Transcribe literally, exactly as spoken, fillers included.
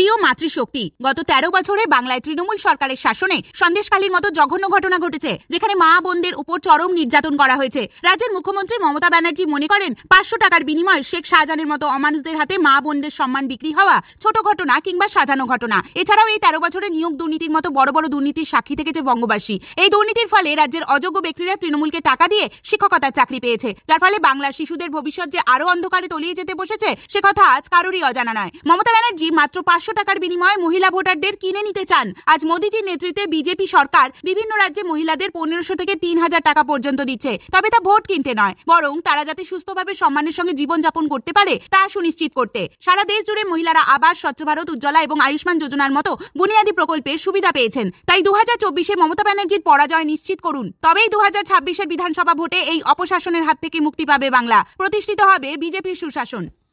ও মাতৃশক্তি। গত তেরো বছরে বাংলায় তৃণমূল সরকারের শাসনে সন্দেশখালীর মতো জঘন্য ঘটনা ঘটেছে, যেখানে মা বোনদের উপর চরম নির্যাতন করা হয়েছে। রাজ্যের মুখ্যমন্ত্রী মমতা ব্যানার্জি মনে করেন পাঁচশো টাকার বিনিময়ে শেখ শাহজাহানের মতো অমানুষদের হাতে মা বোনদের সম্মান বিক্রি হওয়া ছোট ঘটনা কিংবা সাজানো ঘটনা। এছাড়াও এই তেরো বছরে নিয়োগ দুর্নীতির মতো বড় বড় দুর্নীতির সাক্ষী থেকেছে বঙ্গবাসী। এই দুর্নীতির ফলে রাজ্যের অযোগ্য ব্যক্তিরা তৃণমূলকে টাকা দিয়ে শিক্ষকতার চাকরি পেয়েছে, যার ফলে বাংলার শিশুদের ভবিষ্যৎ যে আরো অন্ধকারে তলিয়ে যেতে বসেছে সে কথা আজ কারোরই অজানা নয়। মমতা ব্যানার্জি মাত্র পাঁচশো টাকার বিনিময়ে মহিলা ভোটারদের কিনে নিতে চান। আজ মোদীজির নেতৃত্বে বিজেপি সরকার বিভিন্ন রাজ্যে মহিলাদের পনেরোশো থেকে তিন হাজার টাকা পর্যন্ত দিচ্ছে, তবে তা ভোট কিনতে নয়, বরং তারা যাতে সুস্থভাবে সম্মানের সঙ্গে জীবনযাপন করতে পারে তা সুনিশ্চিত করতে। সারা দেশ জুড়ে মহিলারা আবাস, স্বচ্ছ ভারত, উজ্জ্বলা এবং আয়ুষ্মান যোজনার মতো বুনিয়াদী প্রকল্পের সুবিধা পেয়েছেন। তাই দু হাজার চব্বিশে মমতা ব্যানার্জির পরাজয় নিশ্চিত করুন, তবেই দু হাজার ছাব্বিশের বিধানসভা ভোটে এই অপশাসনের হাত থেকে মুক্তি পাবে বাংলা, প্রতিষ্ঠিত হবে বিজেপির সুশাসন।